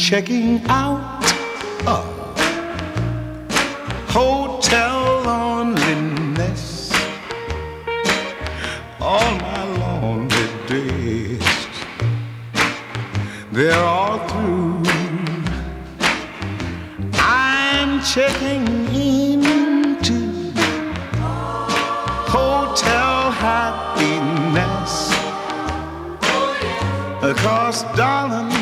checking out a hotel loneliness. All my lonely days, they're all through. I'm checking into hotel happiness. 'Cause darling,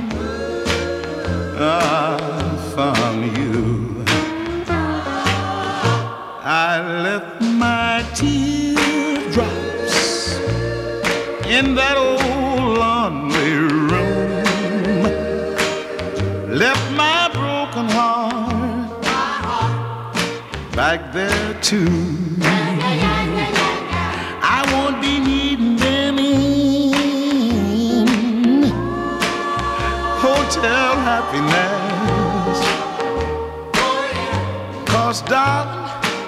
I found you. I left my teardrops in that old lonely room. Left my broken heart back there too. I won't be needing them in hotel happiness. 'Cause darling,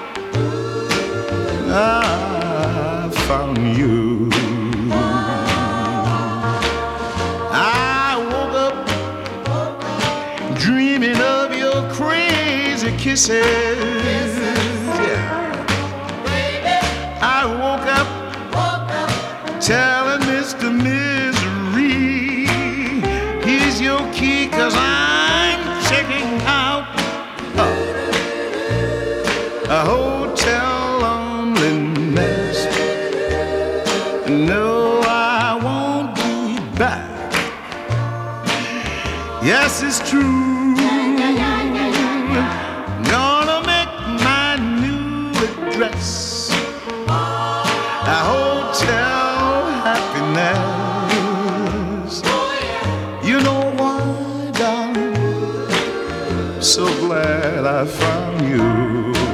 I found you. I woke up dreaming of your crazy kisses. Yeah. I woke up telling Mr. Misery he's your key, 'cause I'm checking out a hotel loneliness. No, I won't be back. Yes, it's true. Gonna make my new address a hotel happiness. You know why, darling? So glad I found you.